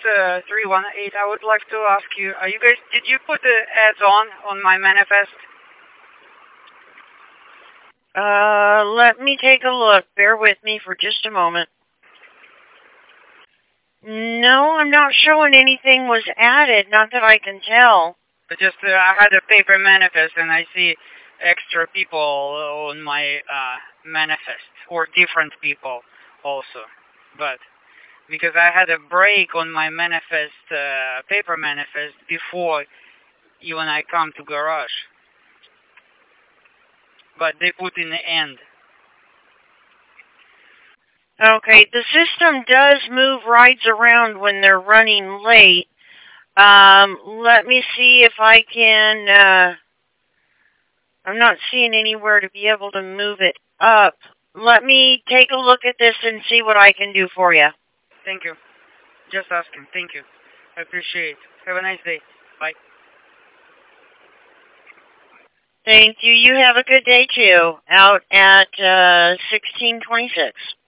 318. I would like to ask you, did you put the ads on my manifest? Let me take a look. Bear with me for just a moment. No, I'm not showing anything was added, not that I can tell. But just, I had a paper manifest and I see extra people on my manifest, or different people also. But because I had a break on my manifest, paper manifest, before you and I come to garage. But they put in the end. Okay, the system does move rides around when they're running late. Let me see if I can, I'm not seeing anywhere to be able to move it up. Let me take a look at this and see what I can do for you. Thank you. Just asking. Thank you. I appreciate it. Have a nice day. Bye. Thank you. You have a good day, too. Out at 1626.